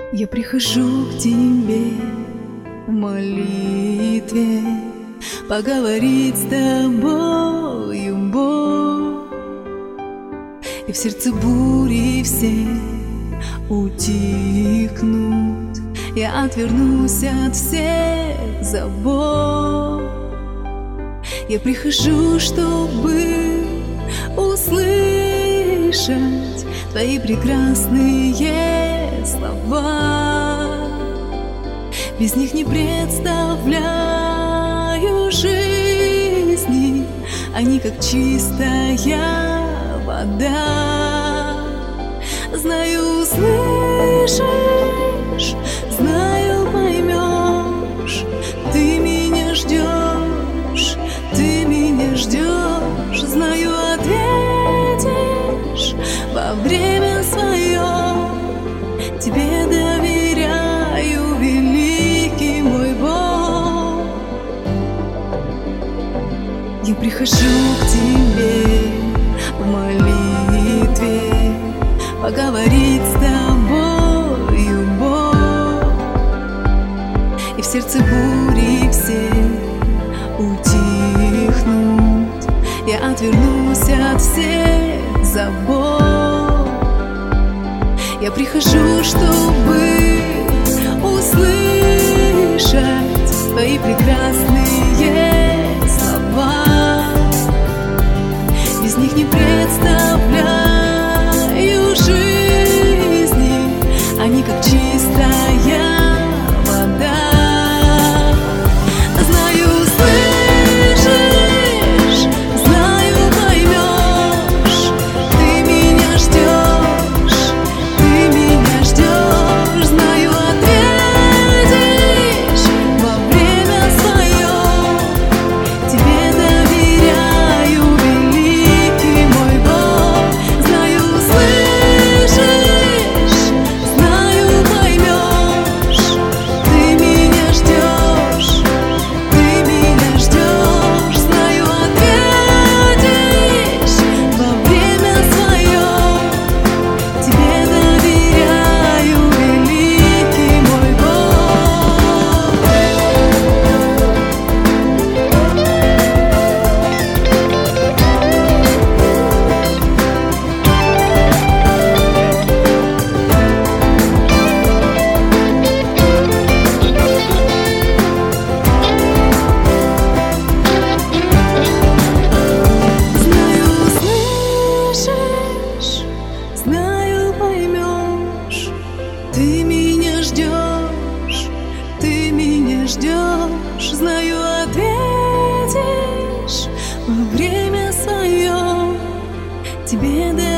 Я прихожу к тебе в молитве, поговорить с тобою, Бог, и в сердце бури все утихнут. Я отвернусь от всех забот. Я прихожу, чтобы услышать твои прекрасные слова. Без них не представляю жизни, они как чистая вода. Знаю, услышишь, знаю, поймешь, ты меня ждешь, ты меня ждешь. Знаю, ответишь во время свое, тебе доверяю, великий мой Бог. Я прихожу к тебе в молитве, поговорить с тобою, Бог, и в сердце бури все утихнут. Я отвернусь от всех забот. Я прихожу, чтобы услышать твои прекрасные слова. Без них не представляю жизни, они как чистая вода. Знаю, услышишь, знаю, поймешь, ты меня ждешь, ты меня ждешь. Знаю, ответишь во время свое, тебе доверяю, великий мой Бог. Знаю, услышишь, знаю, поймешь, ты меня ждешь, ты меня ждешь. Знаю, ответишь во время свое, тебе доверяю, великий мой Бог. Знаю, услышишь, знаю, поймешь, ты меня ждешь, ты меня ждешь. Знаю, ответишь во время свое, тебе доверяю.